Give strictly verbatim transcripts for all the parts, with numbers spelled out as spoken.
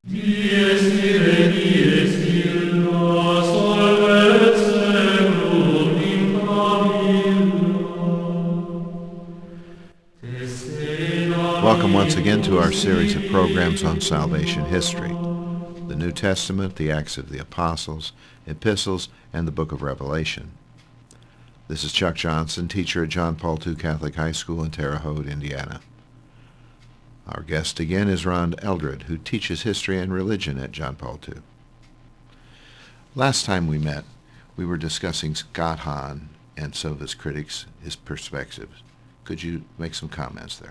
Dies ire, dies illa, solvet seculum impavilla. Welcome once again to our series of programs on salvation history, the New Testament, the Acts of the Apostles, epistles, and the book of Revelation. This is Chuck Johnson, teacher at John Paul the Second Catholic High School in Terre Haute, Indiana. Our guest again is Ron Eldred, who teaches history and religion at John Paul the Second. Last time we met, we were discussing Scott Hahn and some of his critics, his perspectives. Could you make some comments there?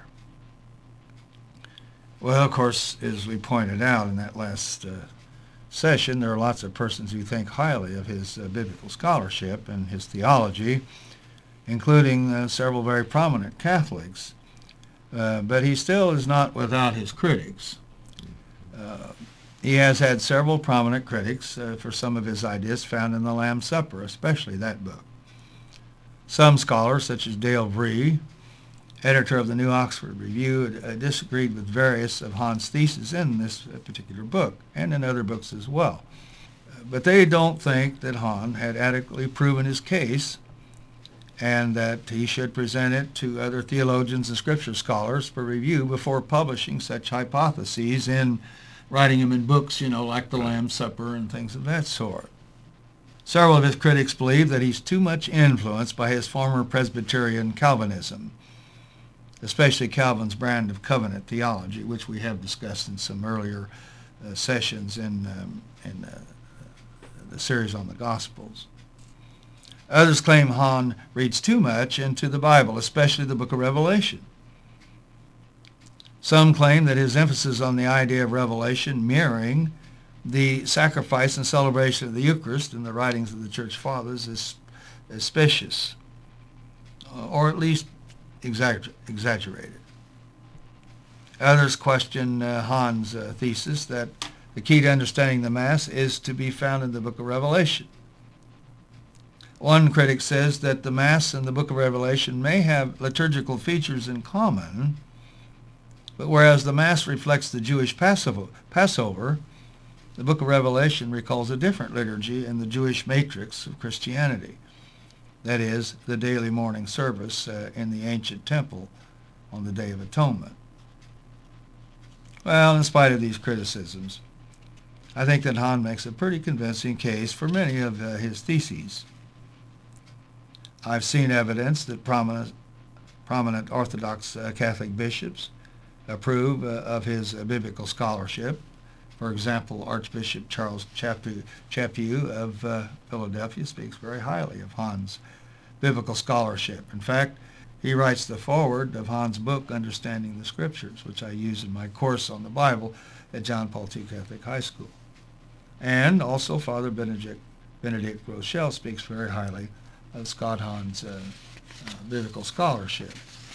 Well, of course, as we pointed out in that last uh, session, there are lots of persons who think highly of his uh, biblical scholarship and his theology, including uh, several very prominent Catholics. Uh, but he still is not without his critics. Uh, he has had several prominent critics uh, for some of his ideas found in the Lamb's Supper, especially that book. Some scholars, such as Dale Vree, editor of the New Oxford Review, uh, disagreed with various of Hahn's theses in this uh, particular book and in other books as well. Uh, but they don't think that Hahn had adequately proven his case and that he should present it to other theologians and scripture scholars for review before publishing such hypotheses in writing them in books, you know, like the Lamb's Supper and things of that sort. Several of his critics believe that he's too much influenced by his former Presbyterian Calvinism, especially Calvin's brand of covenant theology, which we have discussed in some earlier uh, sessions in, um, in uh, the series on the Gospels. Others claim Hahn reads too much into the Bible, especially the book of Revelation. Some claim that his emphasis on the idea of revelation mirroring the sacrifice and celebration of the Eucharist in the writings of the Church Fathers is suspicious, or at least exagger- exaggerated. Others question uh, Hahn's uh, thesis that the key to understanding the Mass is to be found in the book of Revelation. One critic says that the Mass and the book of Revelation may have liturgical features in common, but whereas the Mass reflects the Jewish Passover, the book of Revelation recalls a different liturgy in the Jewish matrix of Christianity, that is, the daily morning service uh, in the ancient temple on the Day of Atonement. Well, in spite of these criticisms, I think that Hahn makes a pretty convincing case for many of uh, his theses. I've seen evidence that prominent, prominent Orthodox uh, Catholic bishops approve uh, of his uh, biblical scholarship. For example, Archbishop Charles Chaput, Chaput of uh, Philadelphia speaks very highly of Hahn's biblical scholarship. In fact, he writes the foreword of Hahn's book, Understanding the Scriptures, which I use in my course on the Bible at John Paul the Second Catholic High School. And also Father Benedict, Benedict Rochelle speaks very highly of Scott Hahn's uh, uh, biblical scholarship.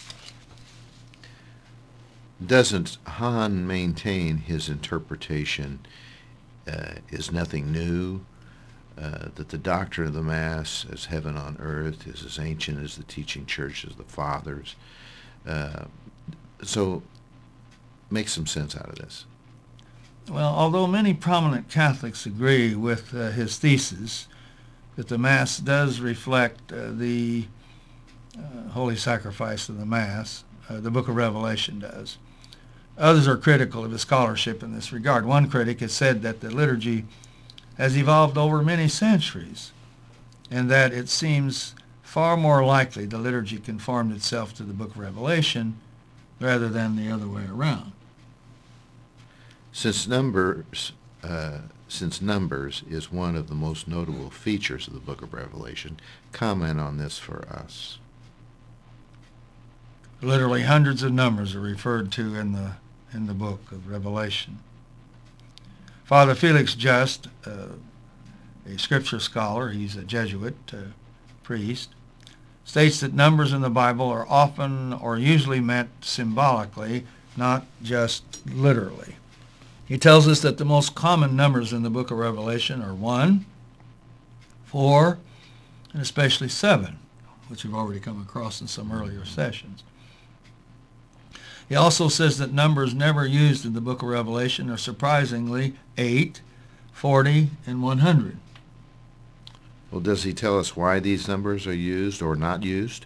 Doesn't Hahn maintain his interpretation uh, is nothing new, uh, that the doctrine of the Mass as heaven on earth is as ancient as the teaching church as the Fathers? Uh, so make some sense out of this. Well, although many prominent Catholics agree with uh, his thesis that the Mass does reflect uh, the uh, holy sacrifice of the Mass, uh, the book of Revelation does. Others are critical of his scholarship in this regard. One critic has said that the liturgy has evolved over many centuries and that it seems far more likely the liturgy conformed itself to the book of Revelation rather than the other way around. Since Numbers, uh, since Numbers is one of the most notable features of the book of Revelation, comment on this for us. Literally hundreds of numbers are referred to in the in the book of Revelation. Father Felix Just, uh, a scripture scholar, he's a Jesuit uh, priest, states that numbers in the Bible are often or usually meant symbolically, not just literally. He tells us that the most common numbers in the book of Revelation are one, four, and especially seven, which we've already come across in some earlier sessions. He also says that numbers never used in the book of Revelation are surprisingly eight, forty, and one hundred. Well, does he tell us why these numbers are used or not used?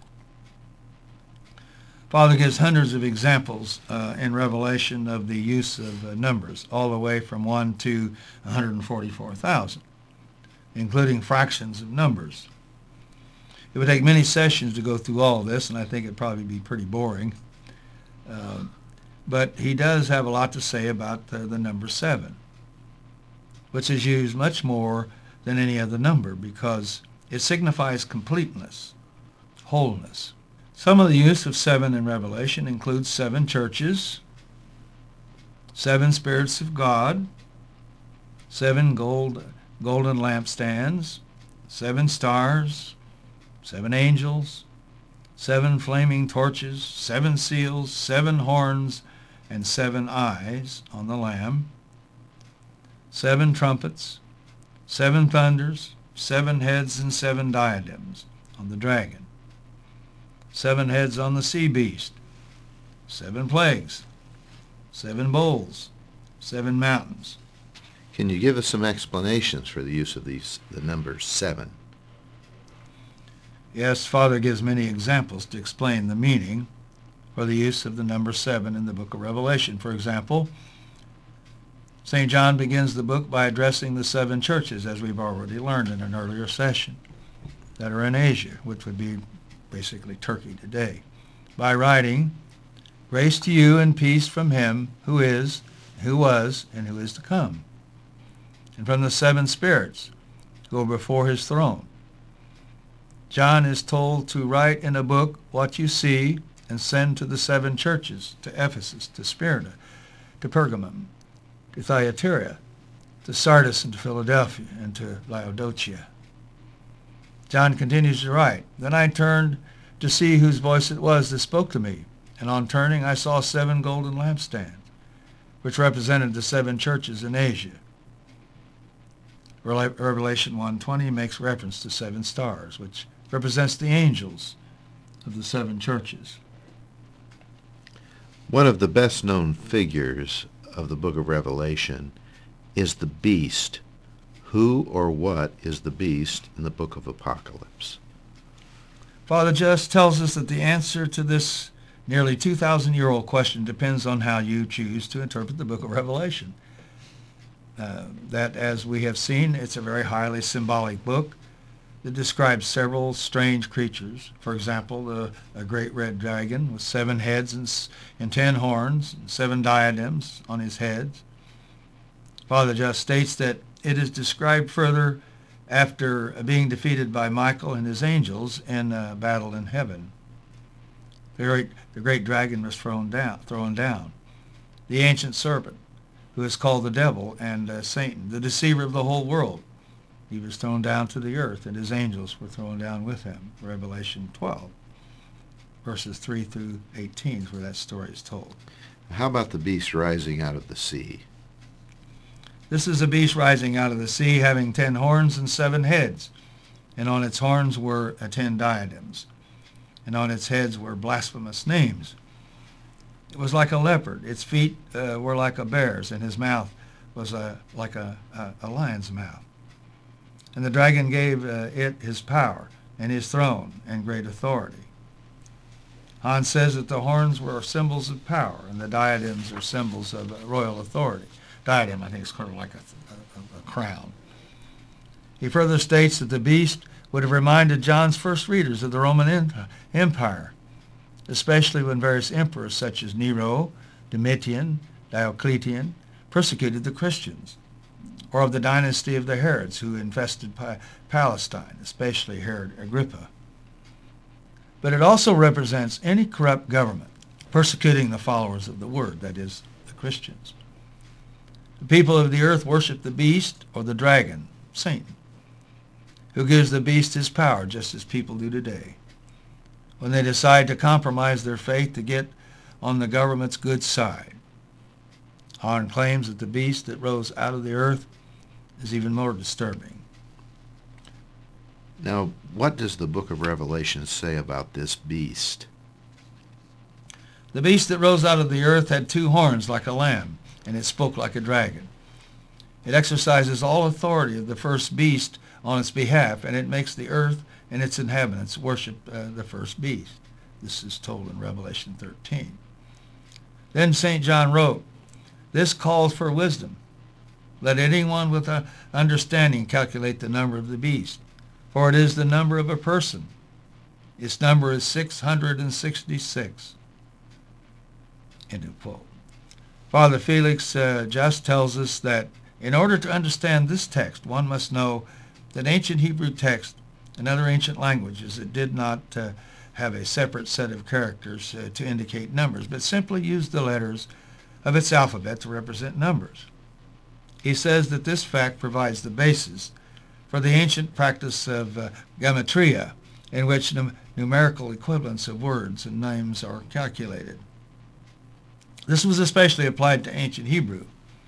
Father gives hundreds of examples uh, in Revelation of the use of uh, numbers, all the way from one to one hundred forty-four thousand, including fractions of numbers. It would take many sessions to go through all of this, and I think it'd probably be pretty boring. Uh, but he does have a lot to say about uh, the number seven, which is used much more than any other number because it signifies completeness, wholeness. Some of the use of seven in Revelation includes seven churches, seven spirits of God, seven gold, golden lampstands, seven stars, seven angels, seven flaming torches, seven seals, seven horns, and seven eyes on the Lamb, seven trumpets, seven thunders, seven heads and seven diadems on the dragon, seven heads on the sea beast, seven plagues, seven bowls, seven mountains. Can you give us some explanations for the use of these the numbers seven? Yes, Father gives many examples to explain the meaning for the use of the number seven in the book of Revelation. For example, Saint John begins the book by addressing the seven churches, as we've already learned in an earlier session, that are in Asia, which would be basically Turkey today, by writing, "Grace to you and peace from him who is, who was, and who is to come, and from the seven spirits who are before his throne." John is told to write in a book what you see and send to the seven churches, to Ephesus, to Smyrna, to Pergamum, to Thyatira, to Sardis, and to Philadelphia, and to Laodicea. John continues to write, "Then I turned to see whose voice it was that spoke to me, and on turning I saw seven golden lampstands, which represented the seven churches in Asia." Revelation one twenty makes reference to seven stars, which represents the angels of the seven churches. One of the best-known figures of the book of Revelation is the beast. Who or what is the beast in the book of Apocalypse? Father Just tells us that the answer to this nearly two thousand year old question depends on how you choose to interpret the book of Revelation. Uh, that, as we have seen, it's a very highly symbolic book that describes several strange creatures. For example, the, a great red dragon with seven heads and, and ten horns, and seven diadems on his heads. Father Just states that it is described further after being defeated by Michael and his angels in a battle in heaven. The great, the great dragon was thrown down, thrown down. The ancient serpent, who is called the devil and uh, Satan, the deceiver of the whole world, he was thrown down to the earth, and his angels were thrown down with him. Revelation twelve, verses three through eighteen is where that story is told. How about the beast rising out of the sea? This is a beast rising out of the sea, having ten horns and seven heads, and on its horns were uh, ten diadems, and on its heads were blasphemous names. It was like a leopard. Its feet uh, were like a bear's, and his mouth was a, like a, a, a lion's mouth. And the dragon gave uh, it his power and his throne and great authority. Hans says that the horns were symbols of power, and the diadems are symbols of uh, royal authority. Diadem, I think, is kind of like a, a, a crown. He further states that the beast would have reminded John's first readers of the Roman Empire, especially when various emperors such as Nero, Domitian, Diocletian persecuted the Christians, or of the dynasty of the Herods who infested pa- Palestine, especially Herod Agrippa. But it also represents any corrupt government persecuting the followers of the Word, that is, the Christians. The people of the earth worship the beast or the dragon, Satan, who gives the beast his power, just as people do today, when they decide to compromise their faith to get on the government's good side. Hahn claims that the beast that rose out of the earth is even more disturbing. Now, what does the book of Revelation say about this beast? The beast that rose out of the earth had two horns like a lamb, and it spoke like a dragon. It exercises all authority of the first beast on its behalf, and it makes the earth and its inhabitants worship uh, the first beast. This is told in Revelation thirteen. Then Saint John wrote, "This calls for wisdom. Let anyone with a understanding calculate the number of the beast, for it is the number of a person. Its number is six hundred sixty-six. End of quote. Father Felix uh, Just tells us that in order to understand this text, one must know that ancient Hebrew text and other ancient languages that did not uh, have a separate set of characters uh, to indicate numbers, but simply used the letters of its alphabet to represent numbers. He says that this fact provides the basis for the ancient practice of uh, gematria, in which num- numerical equivalents of words and names are calculated. This was especially applied to ancient Hebrew.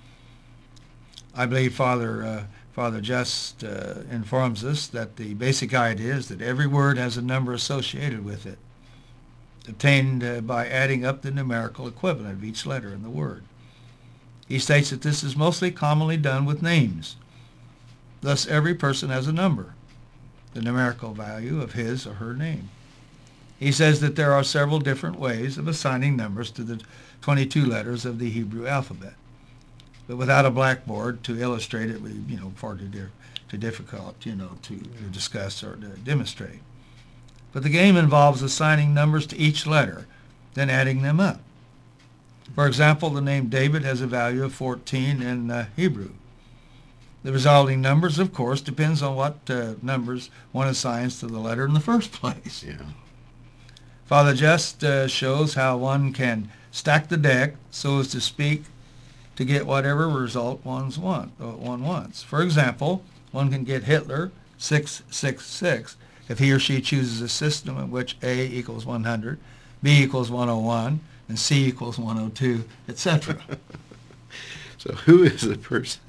I believe Father uh, Father Just uh, informs us that the basic idea is that every word has a number associated with it, obtained uh, by adding up the numerical equivalent of each letter in the word. He states that this is mostly commonly done with names. Thus, every person has a number, the numerical value of his or her name. He says that there are several different ways of assigning numbers to the twenty-two letters of the Hebrew alphabet. But without a blackboard to illustrate it, we, you know, far too, di- too difficult, you know, to, to discuss or to demonstrate. But the game involves assigning numbers to each letter, then adding them up. For example, the name David has a value of fourteen in uh, Hebrew. The resulting numbers, of course, depends on what uh, numbers one assigns to the letter in the first place. Yeah. Father Just uh, shows how one can stack the deck so as to speak to get whatever result one's want, uh, one wants. For example, one can get Hitler six six six if he or she chooses a system in which A equals one hundred, B equals one hundred one, and C equals one hundred two, et cetera. So who is the person?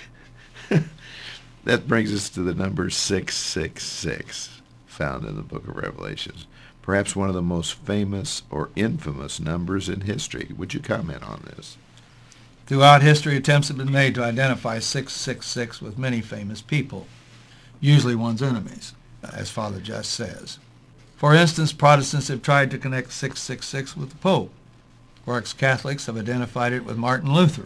That brings us to the number six six six found in the book of Revelations. Perhaps one of the most famous or infamous numbers in history. Would you comment on this? Throughout history, attempts have been made to identify six six six with many famous people, usually one's enemies, as Father Just says. For instance, Protestants have tried to connect six six six with the Pope, or ex-Catholics have identified it with Martin Luther.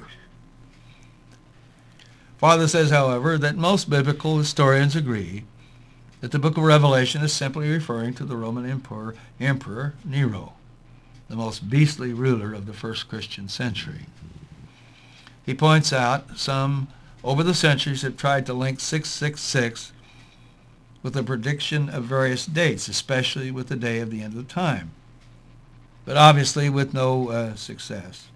Father says, however, that most biblical historians agree that the book of Revelation is simply referring to the Roman Emperor, Emperor Nero, the most beastly ruler of the first Christian century. He points out some over the centuries have tried to link six six six with the prediction of various dates, especially with the day of the end of time, but obviously with no uh, success.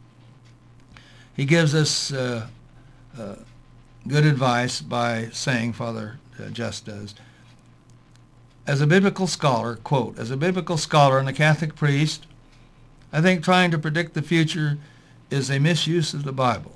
He gives us uh, uh, good advice by saying, Father uh, Just does, as a biblical scholar, quote, as a biblical scholar and a Catholic priest, I think trying to predict the future is a misuse of the Bible.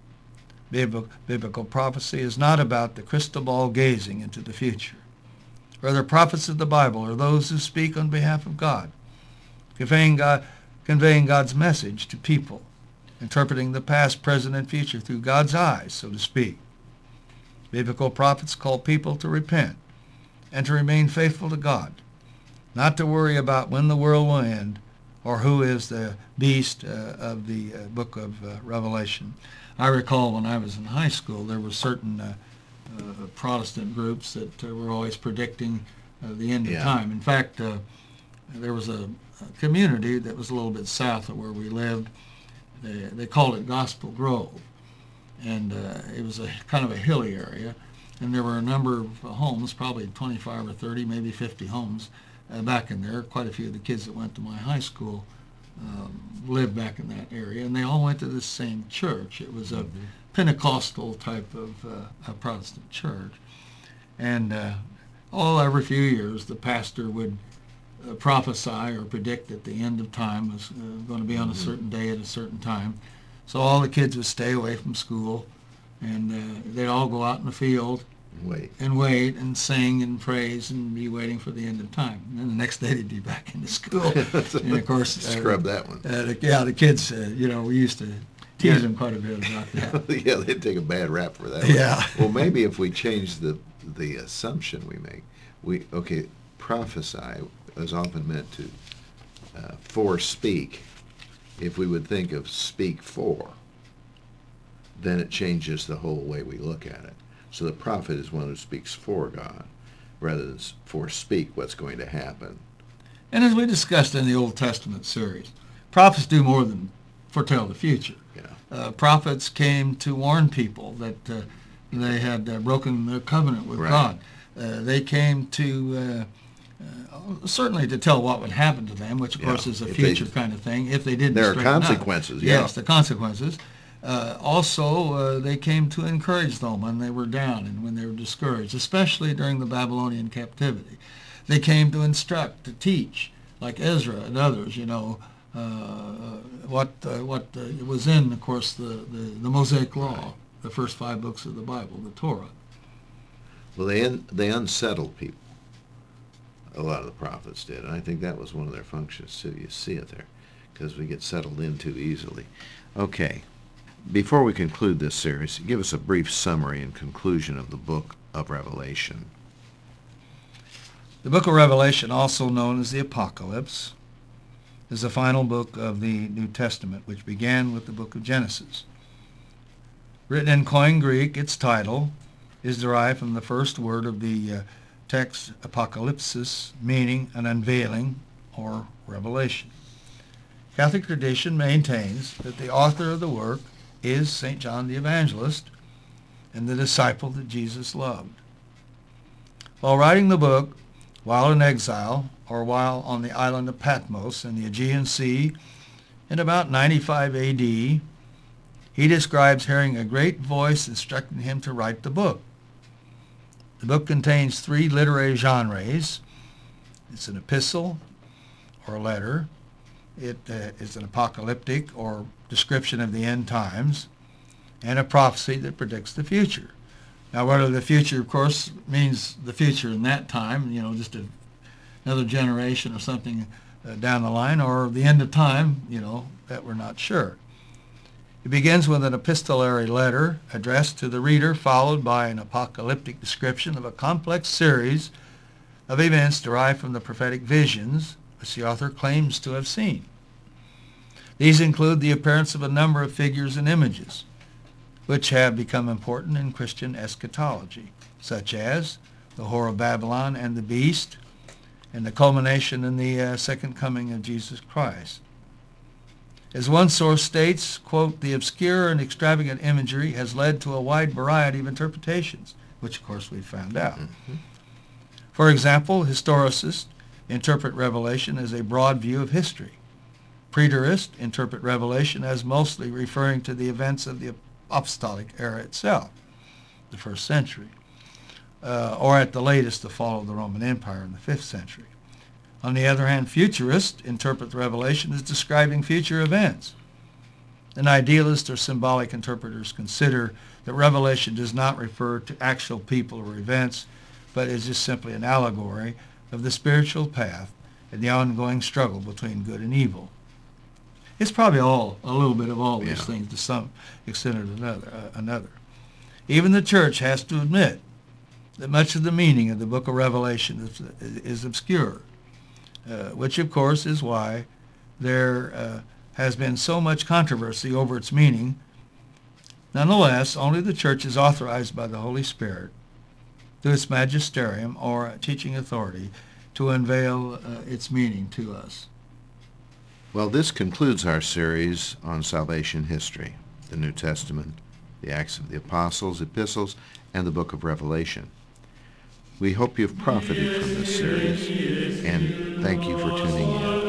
Biblical prophecy is not about the crystal ball gazing into the future. Rather, prophets of the Bible are those who speak on behalf of God, conveying, God, conveying God's message to people, interpreting the past, present, and future through God's eyes, so to speak. Biblical prophets call people to repent and to remain faithful to God, not to worry about when the world will end or who is the beast uh, of the uh, book of uh, Revelation. I recall when I was in high school, there were certain uh, uh, Protestant groups that uh, were always predicting uh, the end Yeah. of time. In fact, uh, there was a, a community that was a little bit south of where we lived. They, they called it Gospel Grove, and uh, it was a kind of a hilly area, and there were a number of homes, probably twenty-five or thirty, maybe fifty homes uh, back in there. Quite a few of the kids that went to my high school um, lived back in that area, and they all went to the same church. It was a mm-hmm. Pentecostal type of uh, a Protestant church, and uh, all every few years the pastor would uh, prophesy or predict that the end of time was uh, going to be on a certain day at a certain time. So all the kids would stay away from school, and uh, they'd all go out in the field Wait. and wait and sing and praise and be waiting for the end of time. And then the next day they'd be back into school. And of course, Scrub uh, that one. Uh, the, yeah, the kids, uh, you know, we used to tease Yeah. them quite a bit about that. Yeah, they'd take a bad rap for that. Yeah. Well, maybe if we change the the assumption we make, we okay, prophesy is often meant to uh, forespeak. If we would think of speak for, then it changes the whole way we look at it. So the prophet is one who speaks for God, rather than forespeak what's going to happen. And as we discussed in the Old Testament series, prophets do more than foretell the future. Yeah. Uh, prophets came to warn people that uh, they had uh, broken their covenant with Right. God. Uh, they came to uh, uh, certainly to tell what would happen to them, which of Yeah. course is a If future they- kind of thing, if they didn't There are straighten out. consequences, yeah. Yes, the consequences. Uh, also, uh, they came to encourage them when they were down and when they were discouraged, especially during the Babylonian captivity. They came to instruct, to teach, like Ezra and others, you know, uh, what uh, what uh, was in, of course, the, the, the Mosaic Law, Right. the first five books of the Bible, the Torah. Well, they un- they unsettled people. A lot of the prophets did, and I think that was one of their functions too. You see it there, because we get settled in too easily. Okay, before we conclude this series, give us a brief summary and conclusion of the book of Revelation. The book of Revelation, also known as the Apocalypse, is the final book of the New Testament, which began with the book of Genesis. Written in Koine Greek, its title is derived from the first word of the uh, text, apocalypsis, meaning an unveiling or revelation. Catholic tradition maintains that the author of the work is Saint John the Evangelist and the disciple that Jesus loved. While writing the book, while in exile, or while on the island of Patmos in the Aegean Sea in about ninety-five A D, he describes hearing a great voice instructing him to write the book. The book contains three literary genres. It's an epistle or a letter. It uh, is an apocalyptic or description of the end times, and a prophecy that predicts the future. Now, whether the future, of course, means the future in that time, you know, just a, another generation or something uh, down the line, or the end of time, you know, that we're not sure. It begins with an epistolary letter addressed to the reader, followed by an apocalyptic description of a complex series of events derived from the prophetic visions which the author claims to have seen. These include the appearance of a number of figures and images, which have become important in Christian eschatology, such as the Whore of Babylon and the Beast, and the culmination in the uh, second coming of Jesus Christ. As one source states, quote, the obscure and extravagant imagery has led to a wide variety of interpretations, which of course we found out. Mm-hmm. For example, historicists interpret Revelation as a broad view of history. Preterists interpret Revelation as mostly referring to the events of the apostolic era itself, the first century, uh, or at the latest the fall of the Roman Empire in the fifth century. On the other hand, futurists interpret the Revelation as describing future events. And idealists or symbolic interpreters consider that Revelation does not refer to actual people or events, but is just simply an allegory of the spiritual path and the ongoing struggle between good and evil. It's probably all a little bit of all these Yeah. things to some extent or another, uh, another. Even the church has to admit that much of the meaning of the book of Revelation is, is obscure, uh, which of course is why there uh, has been so much controversy over its meaning. Nonetheless, only the church is authorized by the Holy Spirit through its magisterium or teaching authority to unveil uh, its meaning to us. Well, this concludes our series on salvation history, the New Testament, the Acts of the Apostles, epistles, and the book of Revelation. We hope you've profited from this series, and thank you for tuning in.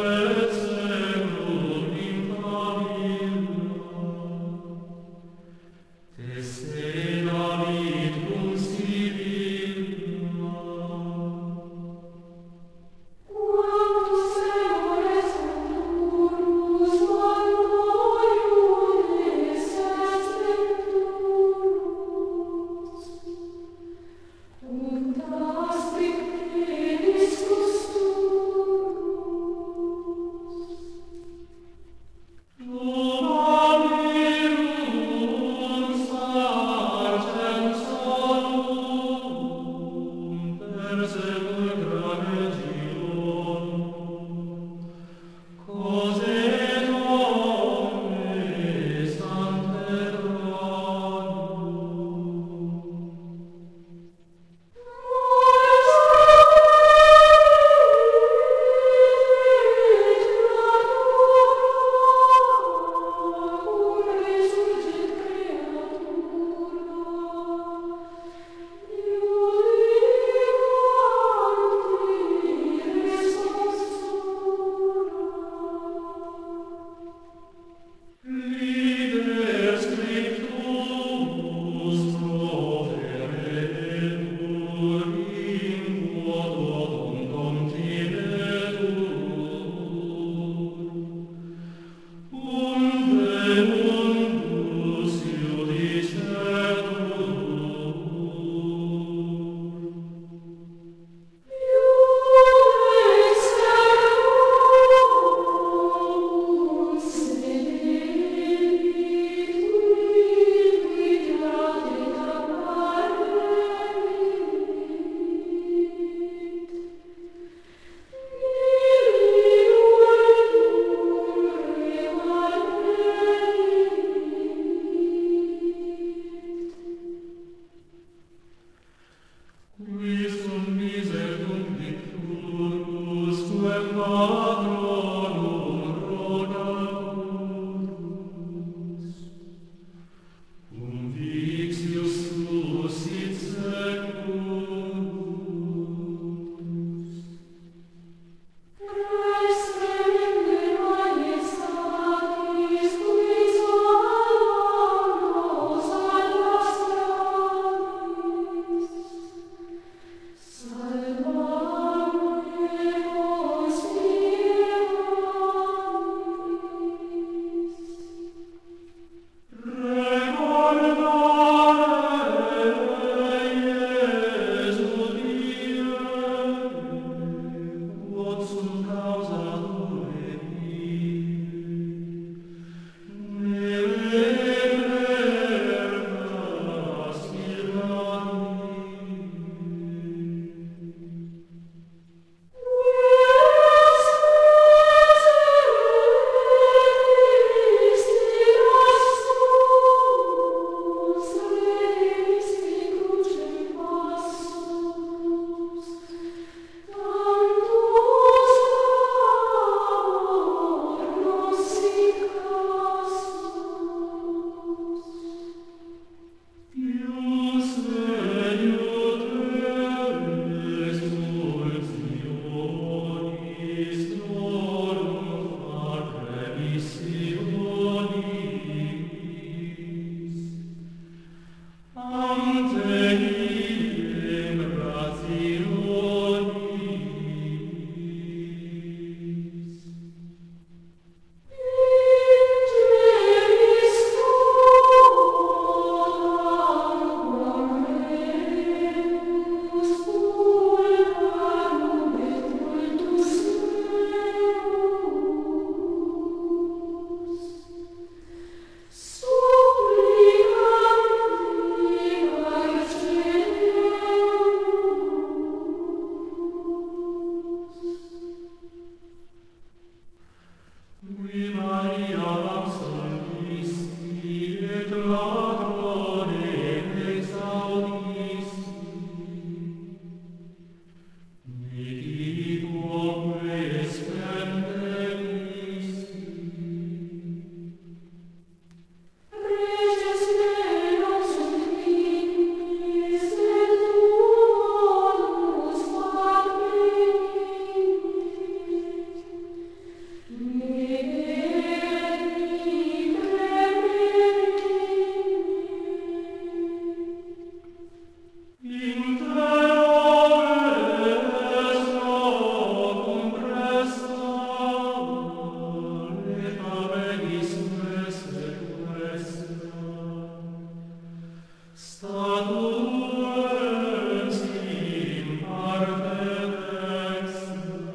Staturens in parte extra.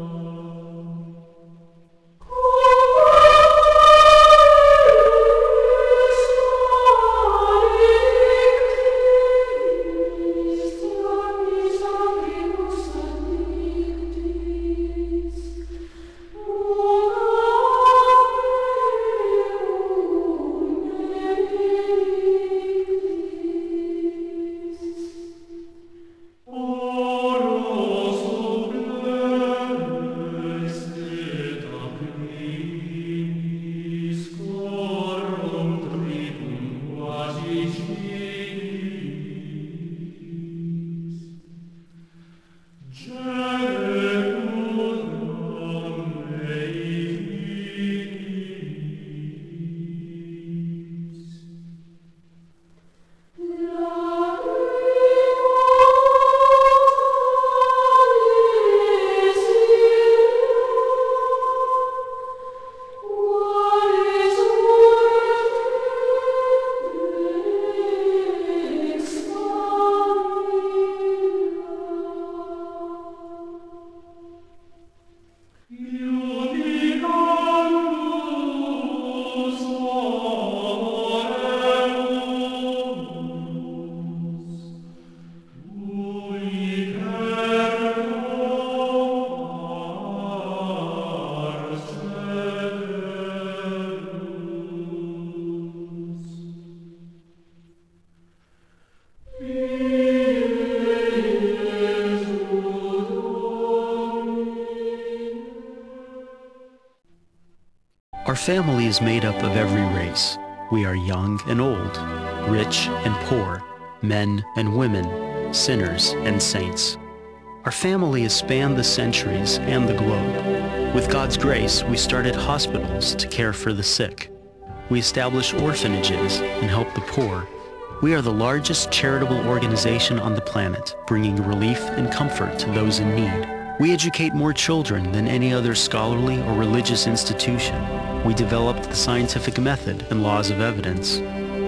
Our family is made up of every race. We are young and old, rich and poor, men and women, sinners and saints. Our family has spanned the centuries and the globe. With God's grace, we started hospitals to care for the sick. We establish orphanages and help the poor. We are the largest charitable organization on the planet, bringing relief and comfort to those in need. We educate more children than any other scholarly or religious institution. We developed the scientific method and laws of evidence.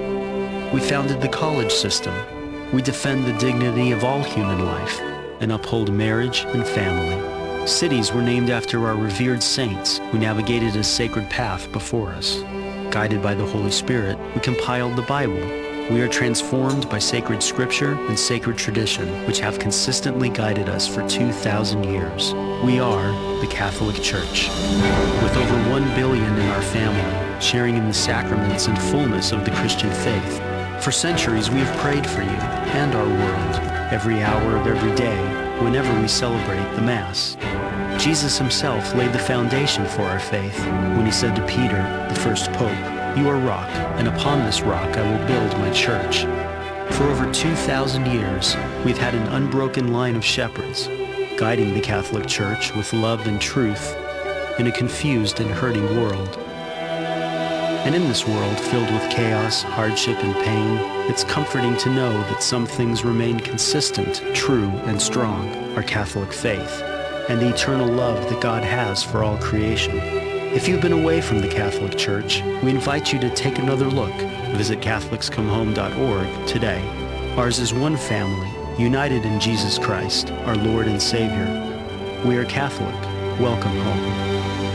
We founded the college system. We defend the dignity of all human life and uphold marriage and family. Cities were named after our revered saints who navigated a sacred path before us. Guided by the Holy Spirit, we compiled the Bible. We are transformed by sacred scripture and sacred tradition, which have consistently guided us for two thousand years. We are the Catholic Church. With over one billion in our family, sharing in the sacraments and fullness of the Christian faith. For centuries, we have prayed for you and our world, every hour of every day, whenever we celebrate the Mass. Jesus himself laid the foundation for our faith when he said to Peter, the first pope, "You are rock, and upon this rock I will build my church." For over two thousand years, we've had an unbroken line of shepherds, guiding the Catholic Church with love and truth in a confused and hurting world. And in this world filled with chaos, hardship, and pain, it's comforting to know that some things remain consistent, true, and strong, our Catholic faith, and the eternal love that God has for all creation. If you've been away from the Catholic Church, we invite you to take another look. Visit Catholics Come Home dot org today. Ours is one family, united in Jesus Christ, our Lord and Savior. We are Catholic. Welcome home.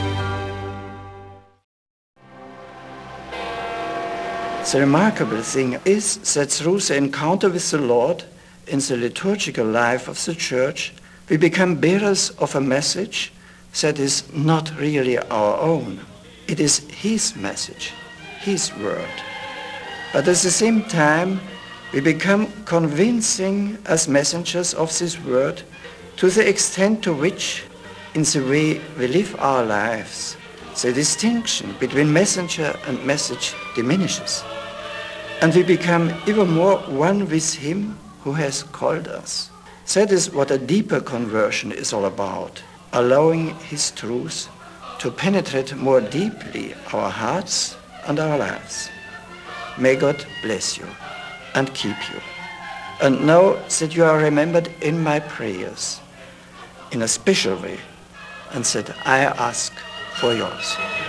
The remarkable thing is that through the encounter with the Lord in the liturgical life of the Church, we become bearers of a message that is not really our own. It is his message, his word. But at the same time, we become convincing as messengers of this word to the extent to which, in the way we live our lives, the distinction between messenger and message diminishes. And we become even more one with him who has called us. That is what a deeper conversion is all about, allowing his truth to penetrate more deeply our hearts and our lives. May God bless you and keep you. And know that you are remembered in my prayers in a special way, and that I ask for yours.